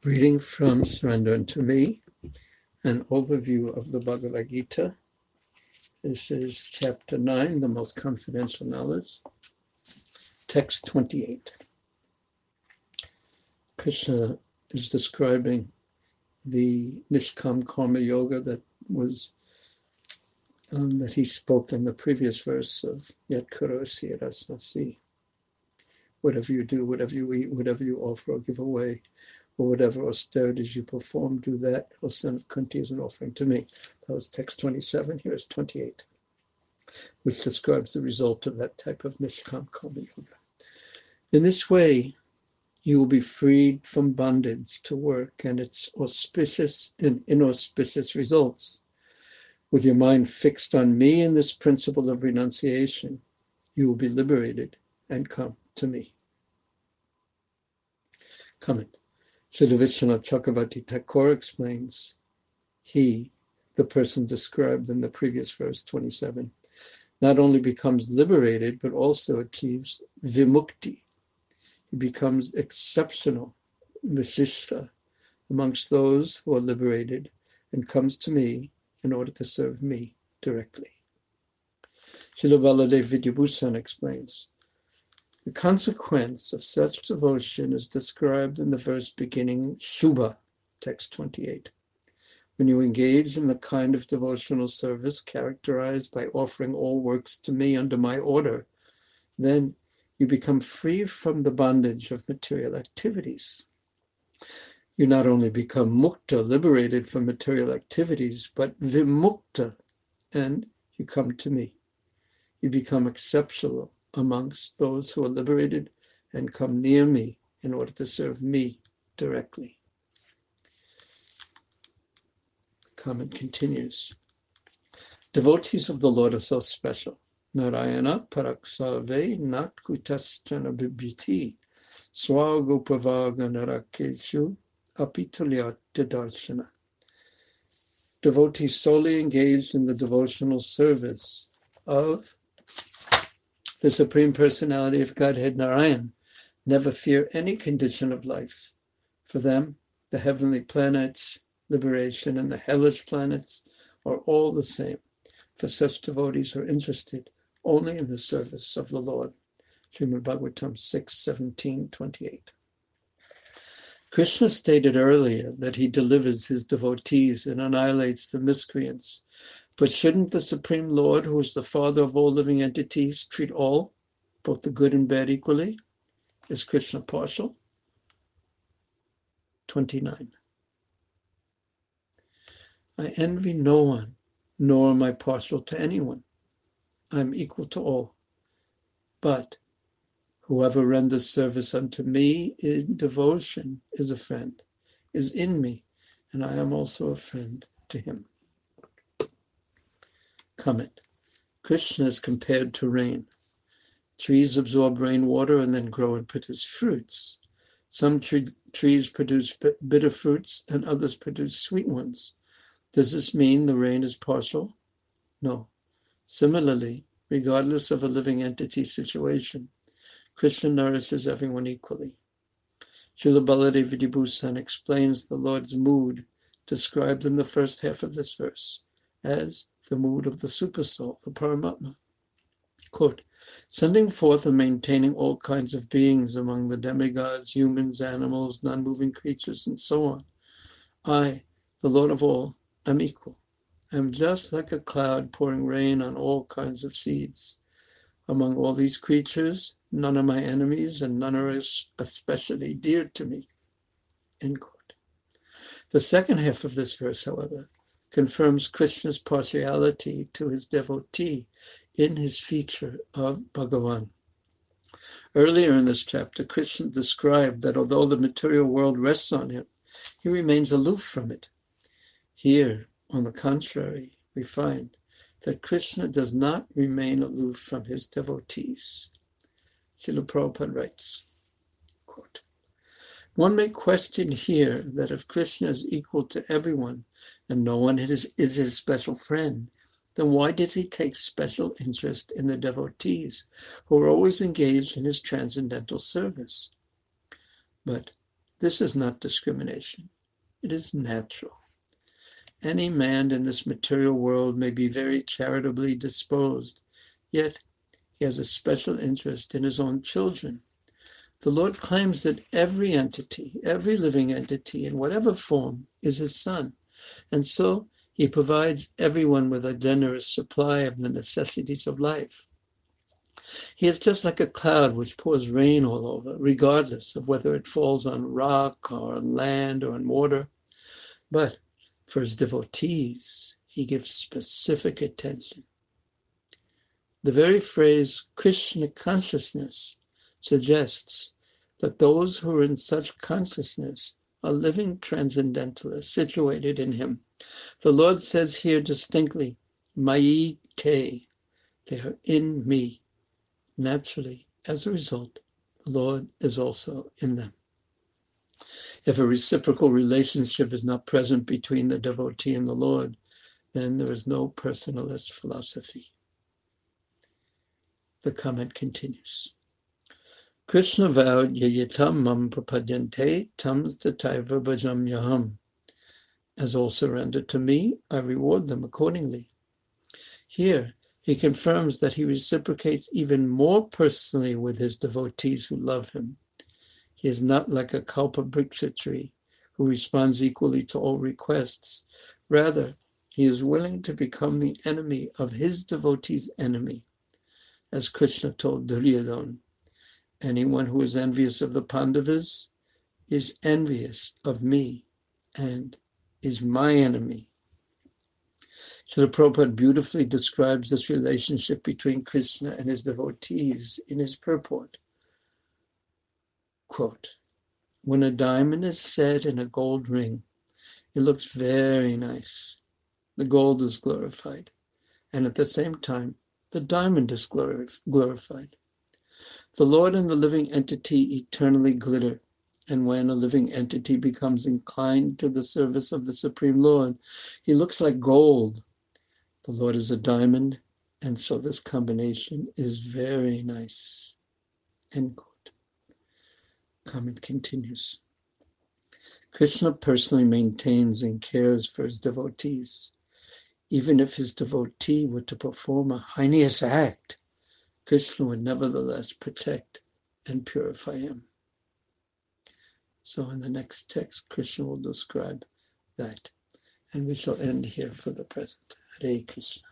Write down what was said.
Reading from Surrender Unto Me, an overview of the Bhagavad Gita. This is chapter 9, the most confidential knowledge. Text 28. Krishna is describing the Nishkam Karma Yoga that he spoke in the previous verse of Yat Karosi Rasnasi. Whatever you do, whatever you eat, whatever you offer or give away, or whatever austerities you perform, do that, O son of Kunti, as an offering to me. That was text 27. Here's 28, which describes the result of that type of Nishkam Karma Yoga. In this way, you will be freed from bondage to work and its auspicious and inauspicious results. With your mind fixed on me and this principle of renunciation, you will be liberated and come to me. Comment. Srila Vishwanath Chakravarti Thakur explains, he, the person described in the previous verse 27, not only becomes liberated, but also achieves vimukti. He becomes exceptional, vishishta, amongst those who are liberated and comes to me in order to serve me directly. Srila Baladev Vidyabhushan explains, the consequence of such devotion is described in the verse beginning Shubha, text 28. When you engage in the kind of devotional service characterized by offering all works to me under my order, then you become free from the bondage of material activities. You not only become mukta, liberated from material activities, but vimukta, and you come to me. You become exceptional amongst those who are liberated and come near me in order to serve me directly. The comment continues. Devotees of the Lord are so special. Narayana paraksave nat kutastana bibhiti swagopavaga narakeshu apitulyat darshana. Devotees solely engaged in the devotional service of the Supreme Personality of Godhead Narayan never fear any condition of life. For them, the heavenly planets, liberation, and the hellish planets are all the same. For such devotees are interested only in the service of the Lord. Srimad Bhagavatam 6:17-28. Krishna stated earlier that he delivers his devotees and annihilates the miscreants. But shouldn't the Supreme Lord, who is the Father of all living entities, treat all, both the good and bad, equally? Is Krishna partial? 29. I envy no one, nor am I partial to anyone. I am equal to all. But whoever renders service unto me in devotion is a friend, is in me, and I am also a friend to him. Comment. Krishna is compared to rain. Trees absorb rainwater and then grow and produce fruits. Some trees produce bitter fruits and others produce sweet ones. Does this mean the rain is partial? No. Similarly, regardless of a living entity situation, Krishna nourishes everyone equally. Srila Baladev Vidyabhushan explains the Lord's mood described in the first half of this verse as the mood of the Supersoul, the Paramatma. Quote, sending forth and maintaining all kinds of beings among the demigods, humans, animals, non-moving creatures, and so on. I, the Lord of all, am equal. I am just like a cloud pouring rain on all kinds of seeds. Among all these creatures, none are my enemies and none are especially dear to me. End quote. The second half of this verse, however, confirms Krishna's partiality to his devotee in his feature of Bhagavan. Earlier in this chapter, Krishna described that although the material world rests on him, he remains aloof from it. Here, on the contrary, we find that Krishna does not remain aloof from his devotees. Srila Prabhupada writes, quote, one may question here that if Krishna is equal to everyone and no one is his special friend, then why did he take special interest in the devotees who are always engaged in his transcendental service? But This is not discrimination. It is natural. Any man in this material world may be very charitably disposed, yet he has a special interest in his own children. The Lord claims that every entity, every living entity in whatever form is his son. And so he provides everyone with a generous supply of the necessities of life. He is just like a cloud which pours rain all over, regardless of whether it falls on rock or on land or on water. But for his devotees, he gives specific attention. The very phrase Krishna consciousness suggests that those who are in such consciousness are living transcendentalists situated in him. The Lord says here distinctly, Mayi te, they are in me. Naturally, as a result, the Lord is also in them. If a reciprocal relationship is not present between the devotee and the Lord, then there is no personalist philosophy. The comment continues. Krishna vowed, Yayatam mam prapadyante tam tataiva bhajam yaham. As all surrender to me, I reward them accordingly. Here, he confirms that he reciprocates even more personally with his devotees who love him. He is not like a kalpavriksha tree who responds equally to all requests. Rather, he is willing to become the enemy of his devotee's enemy. As Krishna told Duryodhana, anyone who is envious of the Pandavas is envious of me and is my enemy. Srila Prabhupada beautifully describes this relationship between Krishna and his devotees in his purport. Quote, when a diamond is set in a gold ring, it looks very nice. The gold is glorified, and at the same time, the diamond is glorified. The Lord and the living entity eternally glitter, and when a living entity becomes inclined to the service of the Supreme Lord, he looks like gold. The Lord is a diamond, and so this combination is very nice. End quote. Comment continues. Krishna personally maintains and cares for his devotees. Even if his devotee were to perform a heinous act, Krishna would nevertheless protect and purify him. So in the next text, Krishna will describe that. And we shall end here for the present. Hare Krishna.